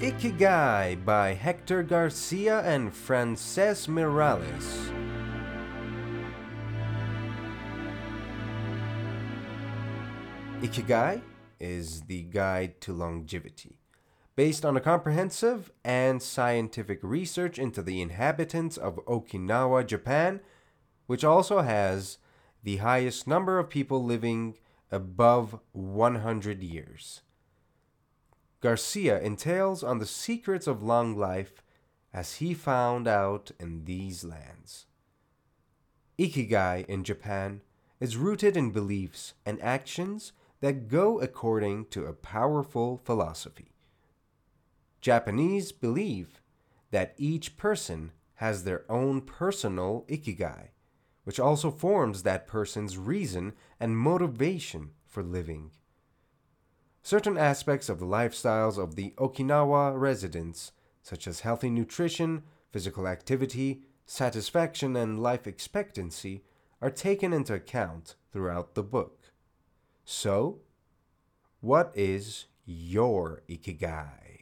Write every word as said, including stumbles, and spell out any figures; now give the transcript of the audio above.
Ikigai by Hector Garcia and Frances Miralles. Ikigai is the guide to longevity, based on a comprehensive and scientific research into the inhabitants of Okinawa, Japan, which also has the highest number of people living above one hundred years. Garcia entails on the secrets of long life as he found out in these lands. Ikigai in Japan is rooted in beliefs and actions that go according to a powerful philosophy. Japanese believe that each person has their own personal ikigai, which also forms that person's reason and motivation for living. Certain aspects of the lifestyles of the Okinawa residents, such as healthy nutrition, physical activity, satisfaction, and life expectancy, are taken into account throughout the book. So, what is your ikigai?